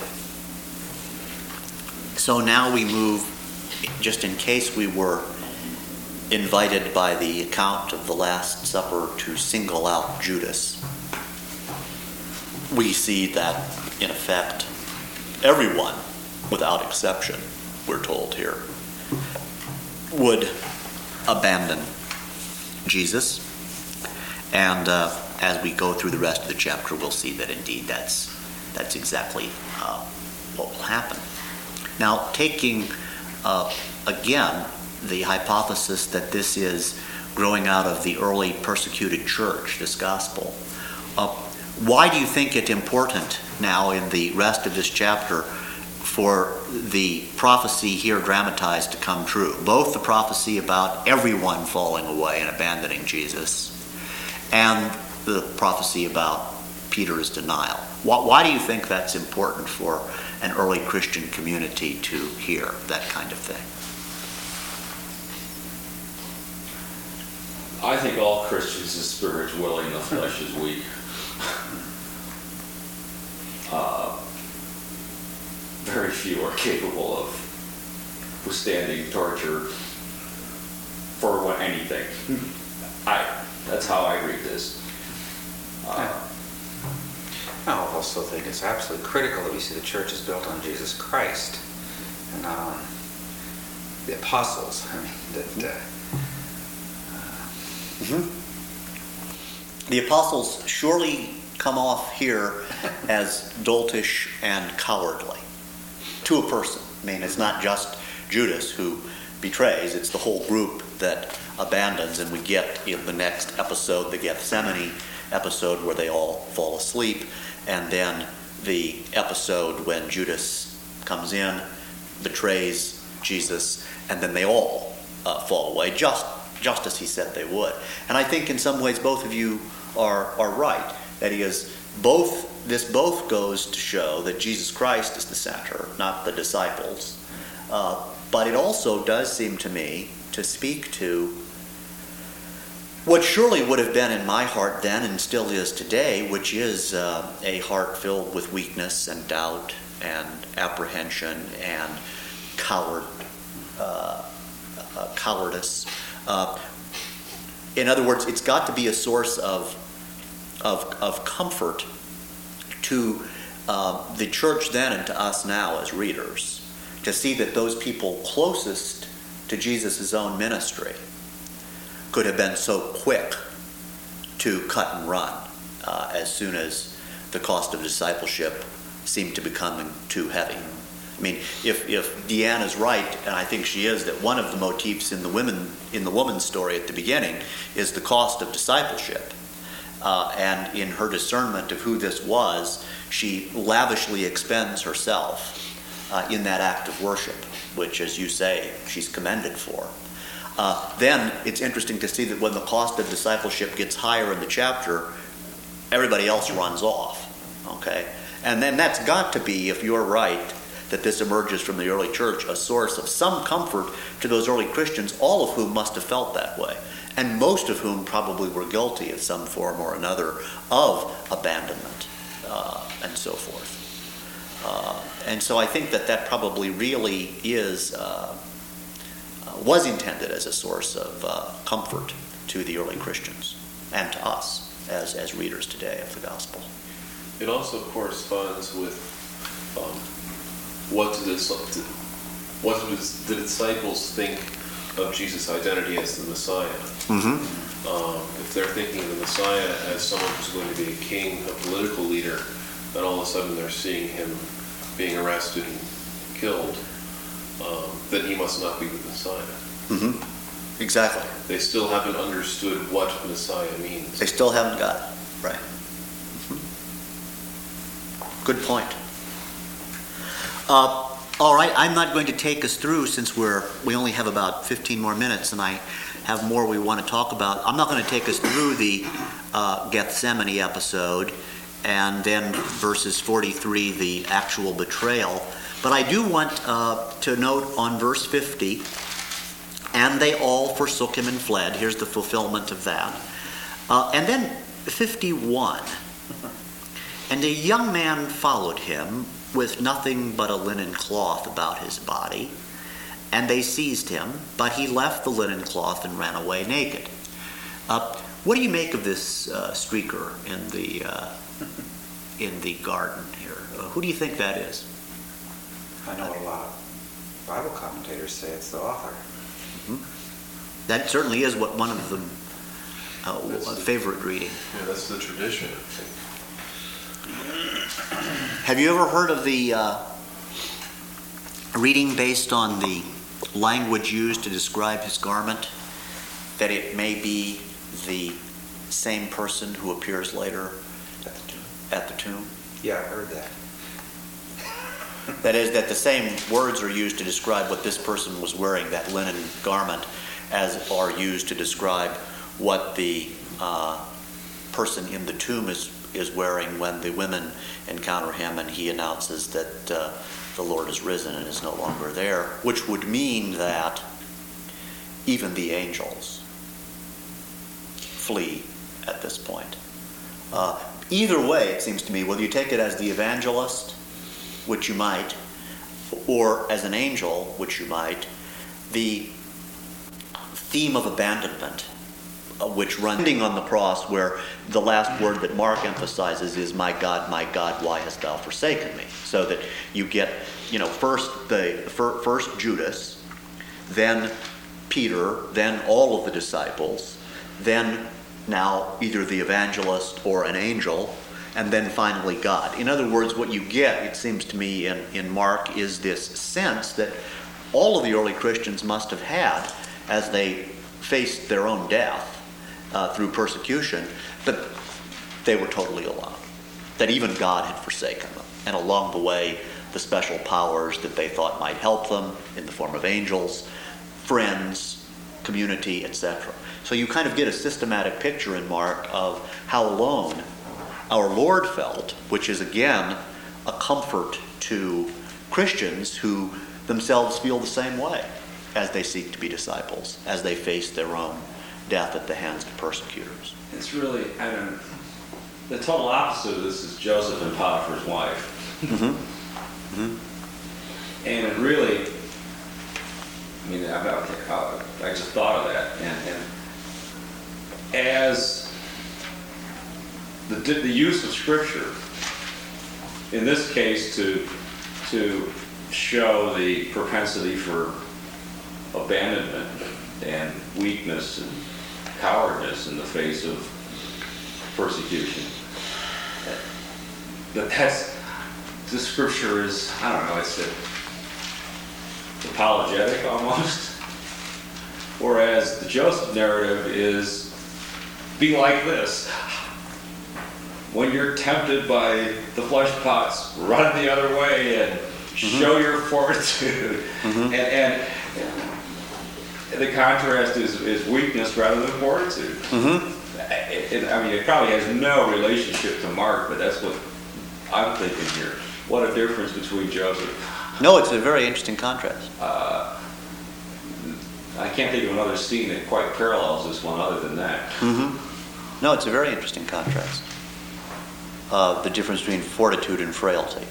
So now we move, just in case we were invited by the account of the Last Supper to single out Judas, we see that, in effect, everyone, without exception, we're told here, would abandon Jesus. And uh, as we go through the rest of the chapter, we'll see that indeed that's that's exactly uh, what will happen. Now, taking uh, again the hypothesis that this is growing out of the early persecuted church, this gospel, uh, why do you think it important now in the rest of this chapter for the prophecy here dramatized to come true? Both the prophecy about everyone falling away and abandoning Jesus, and the prophecy about Peter's denial. Why, why do you think that's important for an early Christian community to hear that kind of thing? I think all Christians, the spirit is willing, the flesh is weak. Uh, very few are capable of withstanding torture for what, anything. I. That's how I read this. Uh, I also think it's absolutely critical that we see the church is built on Jesus Christ and not on the apostles. I mean, that. Uh, Mm-hmm. The apostles surely come off here as doltish and cowardly to a person. I mean, it's not just Judas who betrays, it's the whole group that abandons, and we get in the next episode, the Gethsemane episode, where they all fall asleep, and then the episode when Judas comes in, betrays Jesus, and then they all uh, fall away, just just as he said they would. And I think in some ways both of you are are right. That is, both this both goes to show that Jesus Christ is the center, not the disciples. Uh, but it also does seem to me to speak to what surely would have been in my heart then and still is today, which is uh, a heart filled with weakness and doubt and apprehension and coward, uh, uh, cowardice. Uh, in other words, it's got to be a source of of, of comfort to uh, the church then and to us now as readers, to see that those people closest to Jesus' own ministry could have been so quick to cut and run uh, as soon as the cost of discipleship seemed to become too heavy. I mean, if, if Deanna's right, and I think she is, that one of the motifs in the women in the woman's story at the beginning is the cost of discipleship. Uh, and in her discernment of who this was, she lavishly expends herself uh, in that act of worship, which, as you say, she's commended for. Uh, then it's interesting to see that when the cost of discipleship gets higher in the chapter, everybody else runs off. Okay? And then that's got to be, if you're right, that this emerges from the early church, a source of some comfort to those early Christians, all of whom must have felt that way, and most of whom probably were guilty of some form or another of abandonment uh, and so forth. Uh, and so I think that that probably really is, uh, was intended as a source of uh, comfort to the early Christians and to us as, as readers today of the gospel. It also corresponds with um, what did the, what did the disciples think of Jesus' identity as the Messiah. Mm-hmm. Um, if they're thinking of the Messiah as someone who's going to be a king, a political leader, and all of a sudden they're seeing him being arrested and killed, um, then he must not be the Messiah. Mm-hmm. Exactly. They still haven't understood what Messiah means. They still haven't got it. Right. Good point. Uh, all right, I'm not going to take us through, since we're we only have about fifteen more minutes, and I have more we want to talk about. I'm not going to take us through the uh, Gethsemane episode and then verses forty-three, the actual betrayal. But I do want uh, to note on verse fifty, and they all forsook him and fled. Here's the fulfillment of that. Uh, and then fifty-one, and a young man followed him with nothing but a linen cloth about his body, and they seized him, but he left the linen cloth and ran away naked. Uh, what do you make of this uh, streaker in the uh, in the garden here? Uh, who do you think that is? I know what a lot of Bible commentators say it's the author. Mm-hmm. That certainly is what one of them uh, a favorite reading. Yeah, that's the tradition, I think. Have you ever heard of the uh, reading based on the language used to describe his garment, that it may be the same person who appears later At the tomb. at the tomb? Yeah, I heard that. That is, that the same words are used to describe what this person was wearing, that linen garment, as are used to describe what the uh, person in the tomb is is wearing when the women encounter him and he announces that uh, the Lord is risen and is no longer there, which would mean that even the angels flee at this point. Uh, either way, it seems to me, whether you take it as the evangelist, which you might, or as an angel, which you might, the theme of abandonment uh, which runs ending on the cross, where the last word that Mark emphasizes is, "My God, my God, why hast thou forsaken me?" So that you get, you know, first the fir- first Judas, then Peter, then all of the disciples, then now either the evangelist or an angel, and then finally God. In other words, what you get, it seems to me, in, in Mark is this sense that all of the early Christians must have had as they faced their own death uh, through persecution, that they were totally alone, that even God had forsaken them. And along the way, the special powers that they thought might help them in the form of angels, friends, community, et cetera. So you kind of get a systematic picture in Mark of how alone our Lord felt, which is again a comfort to Christians who themselves feel the same way as they seek to be disciples, as they face their own death at the hands of persecutors. It's really, I mean, the total opposite of this is Joseph and Potiphar's wife. Mm-hmm. Mm-hmm. And it really, I mean, I, I, I just thought of that. And, and as the, the use of Scripture, in this case, to, to show the propensity for abandonment and weakness and cowardice in the face of persecution, that that's, the Scripture is, I don't know, it's a, apologetic almost. Whereas the Joseph narrative is, be like this. When you're tempted by the flesh pots, run the other way and mm-hmm. show your fortitude. Mm-hmm. And, and the contrast is, is weakness rather than fortitude. Mm-hmm. It, it, I mean, it probably has no relationship to Mark, but that's what I'm thinking here. What a difference between Joseph. No, it's a very interesting contrast. Uh, I can't think of another scene that quite parallels this one other than that. Mm-hmm. No, it's a very interesting contrast. Uh, the difference between fortitude and frailty.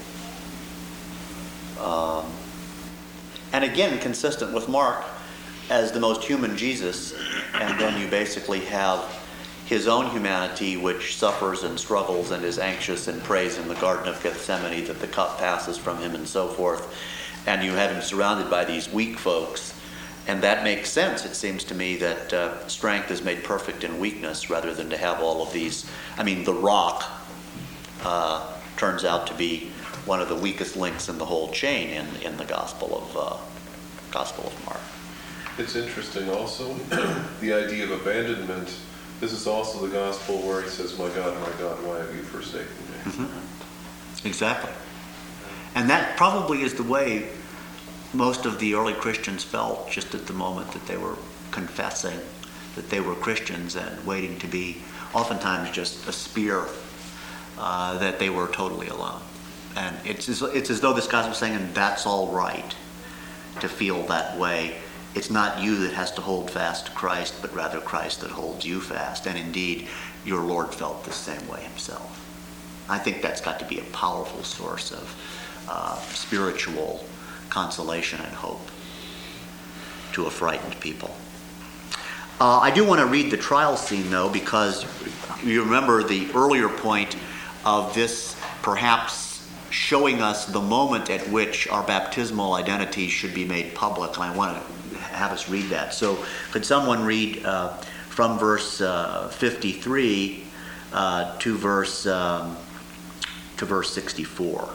Um, and again, consistent with Mark as the most human Jesus, and then you basically have his own humanity, which suffers and struggles and is anxious and prays in the Garden of Gethsemane that the cup passes from him and so forth. And you have him surrounded by these weak folks. And that makes sense, it seems to me, that uh, strength is made perfect in weakness rather than to have all of these. I mean, the rock uh, turns out to be one of the weakest links in the whole chain in, in the Gospel of uh, Gospel of Mark. It's interesting also, the idea of abandonment. This is also the Gospel where he says, "My God, my God, why have you forsaken me?" Mm-hmm. Exactly. And that probably is the way most of the early Christians felt just at the moment that they were confessing that they were Christians and waiting to be, oftentimes just a spear, uh, that they were totally alone. And it's as, it's as though this gospel is saying, and that's all right to feel that way. It's not you that has to hold fast to Christ, but rather Christ that holds you fast. And indeed, your Lord felt the same way himself. I think that's got to be a powerful source of uh, spiritual consolation and hope to a frightened people. Uh, I do want to read the trial scene, though, because you remember the earlier point of this perhaps showing us the moment at which our baptismal identities should be made public, and I want to have us read that. So could someone read uh, from verse uh, fifty-three uh, to verse um, to verse sixty-four?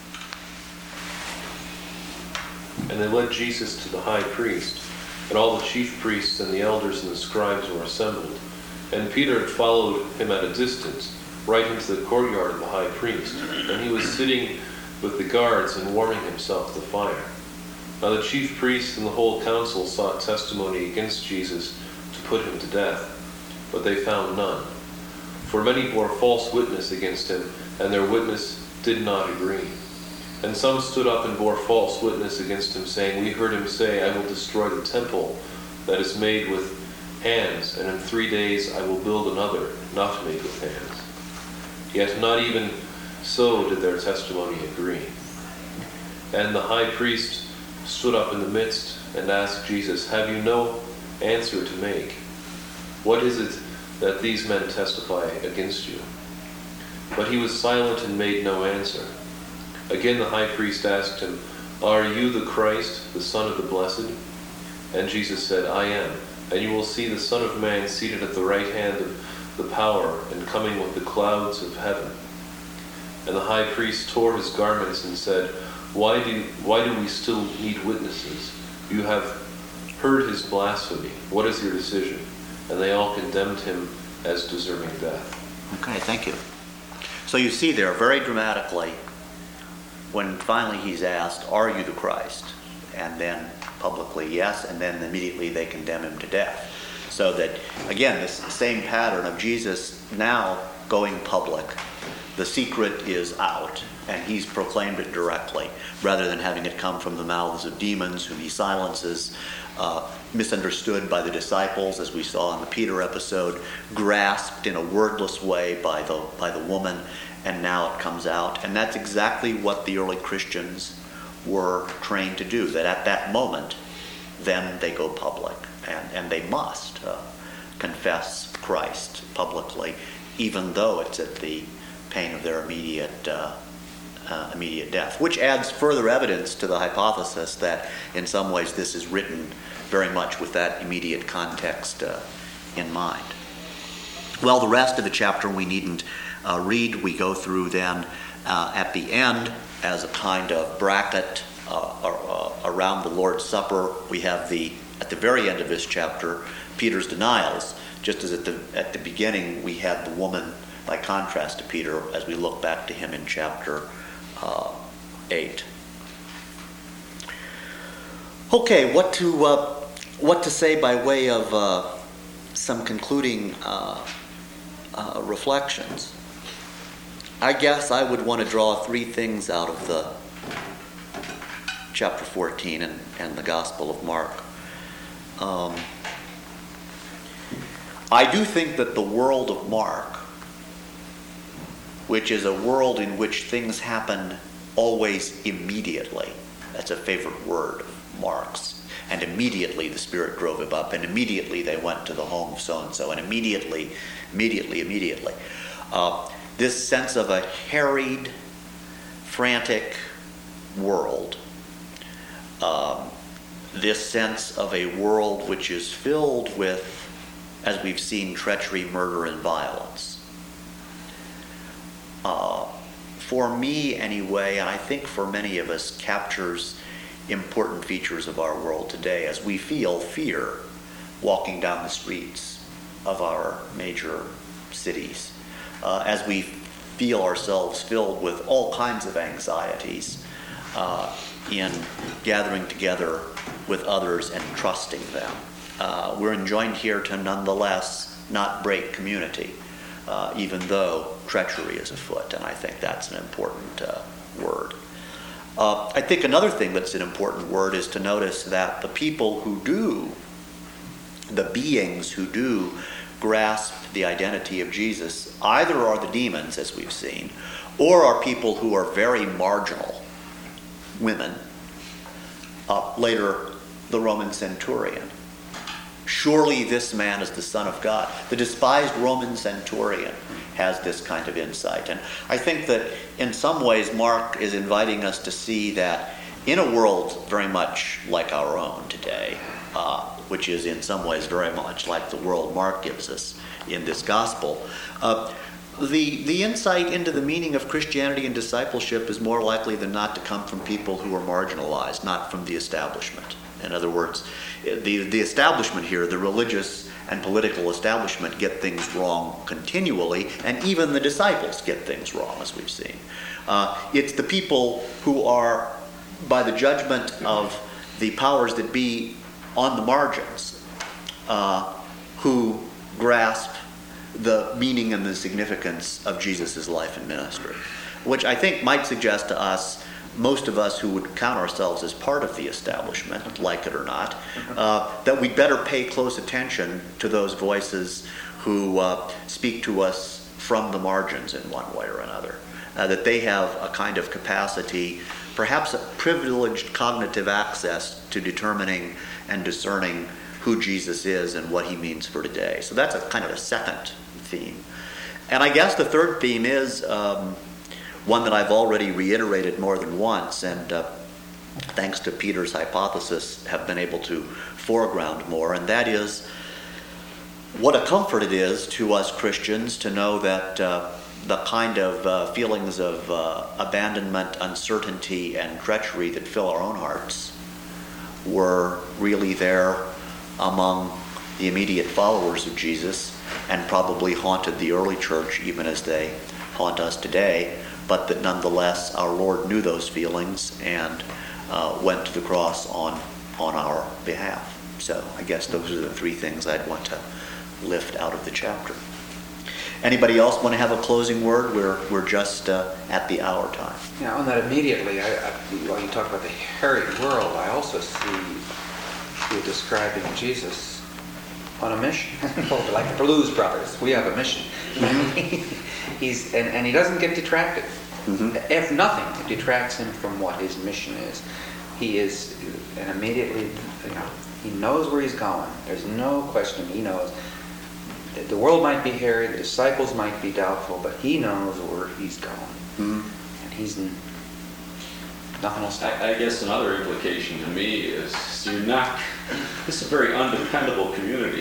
And they led Jesus to the high priest, and all the chief priests and the elders and the scribes were assembled. And Peter had followed him at a distance, right into the courtyard of the high priest. And he was sitting with the guards and warming himself at the fire. Now the chief priests and the whole council sought testimony against Jesus to put him to death, but they found none. For many bore false witness against him, and their witness did not agree. And some stood up and bore false witness against him, saying, "We heard him say, I will destroy the temple that is made with hands, and in three days I will build another, not made with hands." Yet not even so did their testimony agree. And the high priest stood up in the midst and asked Jesus, "Have you no answer to make? what is it that these men testify against you?" But he was silent and made no answer. Again the high priest asked him, "Are you the Christ, the Son of the Blessed?" And Jesus said, "I am, and you will see the Son of Man seated at the right hand of the power and coming with the clouds of heaven." And the high priest tore his garments and said, Why do, why do we still need witnesses? You have heard his blasphemy. What is your decision?" And they all condemned him as deserving death. Okay, thank you. So you see there, very dramatically, when finally he's asked, "Are you the Christ?" And then publicly, yes, and then immediately they condemn him to death. So that, again, this same pattern of Jesus now going public. The secret is out, and he's proclaimed it directly, rather than having it come from the mouths of demons whom he silences, uh, misunderstood by the disciples, as we saw in the Peter episode, grasped in a wordless way by the by the woman, and now it comes out. And that's exactly what the early Christians were trained to do, that at that moment, then they go public, and, and they must uh, confess Christ publicly, even though it's at the pain of their immediate uh, uh, immediate death, which adds further evidence to the hypothesis that in some ways this is written very much with that immediate context uh, in mind. Well, the rest of the chapter we needn't uh, read. We go through then uh, at the end as a kind of bracket uh, uh, around the Lord's Supper. We have the, at the very end of this chapter, Peter's denials, just as at the at the beginning we had the woman by contrast to Peter as we look back to him in chapter uh, eight. Okay, what to uh, what to say by way of uh, some concluding uh, uh, reflections? I guess I would want to draw three things out of the chapter fourteen and, and the Gospel of Mark. Um, I do think that the world of Mark, which is a world in which things happen always immediately, that's a favorite word of Mark's, and immediately the Spirit drove him up, and immediately they went to the home of so-and-so, and immediately, immediately, immediately. Uh, this sense of a harried, frantic world, um, this sense of a world which is filled with, as we've seen, treachery, murder, and violence. Uh, for me, anyway, and I think for many of us, captures important features of our world today as we feel fear walking down the streets of our major cities, uh, as we feel ourselves filled with all kinds of anxieties uh, in gathering together with others and trusting them. Uh, we're enjoined here to nonetheless not break community, uh, even though treachery is afoot, and I think that's an important uh, word. Uh, I think another thing that's an important word is to notice that the people who do, the beings who do grasp the identity of Jesus, either are the demons, as we've seen, or are people who are very marginal, women, uh, later the Roman centurion. Surely this man is the Son of God. The despised Roman centurion has this kind of insight. And I think that in some ways Mark is inviting us to see that in a world very much like our own today, uh, which is in some ways very much like the world Mark gives us in this gospel, uh, the, the insight into the meaning of Christianity and discipleship is more likely than not to come from people who are marginalized, not from the establishment. In other words, the, the establishment here, the religious and political establishment, get things wrong continually, and even the disciples get things wrong, as we've seen. Uh, it's the people who are, by the judgment of the powers that be on the margins, uh, who grasp the meaning and the significance of Jesus' life and ministry, which I think might suggest to us, most of us who would count ourselves as part of the establishment, like it or not, uh, that we'd better pay close attention to those voices who uh, speak to us from the margins in one way or another. Uh, that they have a kind of capacity, perhaps a privileged cognitive access to determining and discerning who Jesus is and what he means for today. So that's a kind of a second theme. And I guess the third theme is um, one that I've already reiterated more than once, and uh, thanks to Peter's hypothesis, have been able to foreground more, and that is what a comfort it is to us Christians to know that uh, the kind of uh, feelings of uh, abandonment, uncertainty, and treachery that fill our own hearts were really there among the immediate followers of Jesus, and probably haunted the early church even as they haunt us today, but that nonetheless our Lord knew those feelings and uh, went to the cross on, on our behalf. So I guess those are the three things I'd want to lift out of the chapter. Anybody else want to have a closing word? We're, we're just uh, at the hour time. Yeah, on that immediately, I, I, while you talk about the harried world, I also see you describing Jesus on a mission. Like the Blues Brothers, we have a mission. Mm-hmm. He's and, and he doesn't get detracted. Mm-hmm. If nothing detracts him from what his mission is, he is, and immediately, you know, he knows where he's going. There's no question. He knows. The world might be harried, the disciples might be doubtful, but he knows where he's going. Mm-hmm. And he's n- nothing else. I, I guess another implication to me is you're not, this is a very undependable community.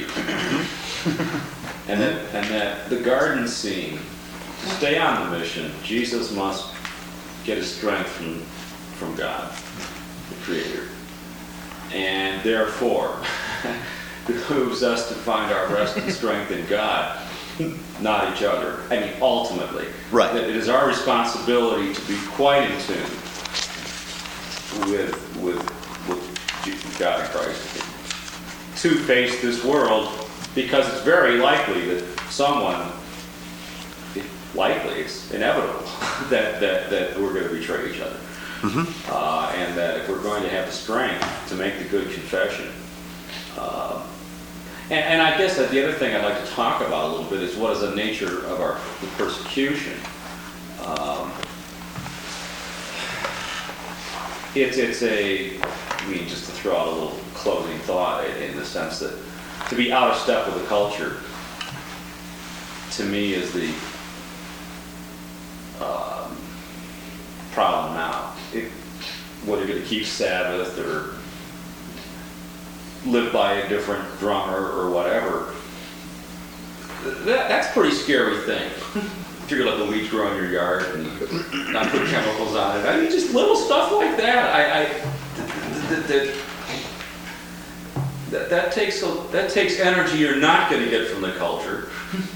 and, that, and that the garden scene, to stay on the mission, Jesus must get his strength from, from God, the Creator. And therefore, it behooves us to find our rest and strength in God, not each other. I mean, ultimately. Right. That it is our responsibility to be quite in tune with, with, with God and Christ, to face this world, because it's very likely that someone, likely, it's inevitable, that, that, that we're going to betray each other. Mm-hmm. Uh, and that if we're going to have the strength to make the good confession. Uh, and, and I guess that the other thing I'd like to talk about a little bit is what is the nature of our the persecution. Um, it's, it's a, I mean, just to throw out a little closing thought in the sense that to be out of step with the culture, to me, is the um, problem now. It, whether you're going to keep Sabbath or live by a different drummer or whatever, that, that's a pretty scary thing. If you're going to let the weeds grow in your yard and not put chemicals on it. I mean, just little stuff like that. I, I that, that, that, that takes a, that takes energy you're not going to get from the culture,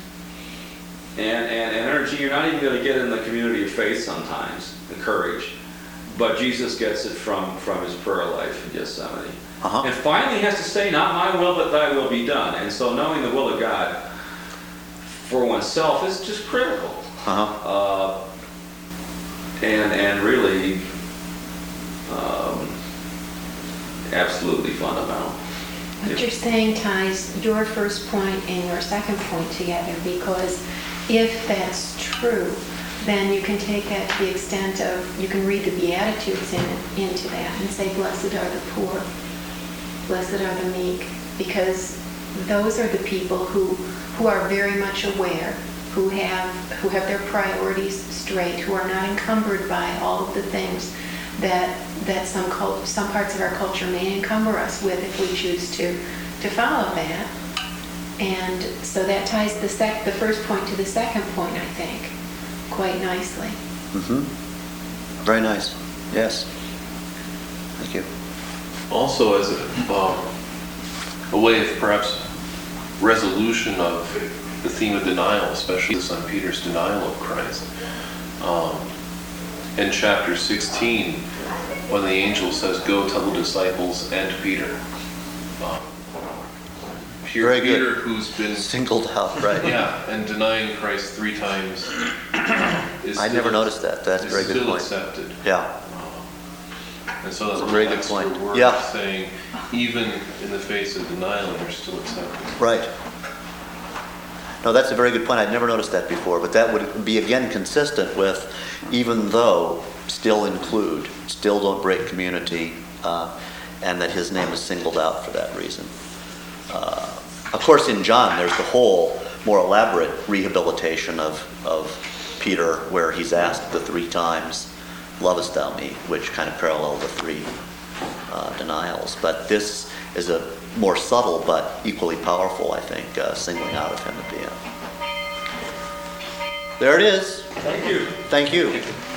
and, and energy you're not even going to get in the community of faith sometimes, the courage. But Jesus gets it from, from his prayer life in Gethsemane. Uh-huh. And finally he has to say, not my will, but thy will be done. And so knowing the will of God for oneself is just critical. Uh-huh. Uh, and, and really um, absolutely fundamental. What you're saying ties your first point and your second point together, because if that's true, then you can take it to the extent of, you can read the Beatitudes in, into that and say, blessed are the poor, blessed are the meek, because those are the people who who are very much aware, who have who have their priorities straight, who are not encumbered by all of the things that that some cult, some parts of our culture may encumber us with if we choose to to follow that. And so that ties the sec the first point to the second point, I think, quite nicely. Mm-hmm. Very nice. Yes. Thank you. Also, as a, um, a way of perhaps resolution of the theme of denial, especially on Peter's denial of Christ. Um, in chapter sixteen, when the angel says, "Go tell the disciples and Peter." Um, Here, Very Peter, good. who's been Singled out, right? Yeah, and denying Christ three times. Is I still, never noticed that. That's a very good still point. accepted. Yeah. And so that's a a very good extra point. word Yeah. saying, even in the face of denial, you're still accepted. Right. No, that's a very good point. I'd never noticed that before, but that would be again consistent with, even though, still include, still don't break community, uh, and that his name is singled out for that reason. uh, of course, in John, there's the whole more elaborate rehabilitation of, of Peter, where he's asked the three times, "Lovest thou me?" which kind of parallel the three uh, denials. But this is a more subtle but equally powerful, I think, uh, singling out of him at the end. There it is. Thank you. Thank you.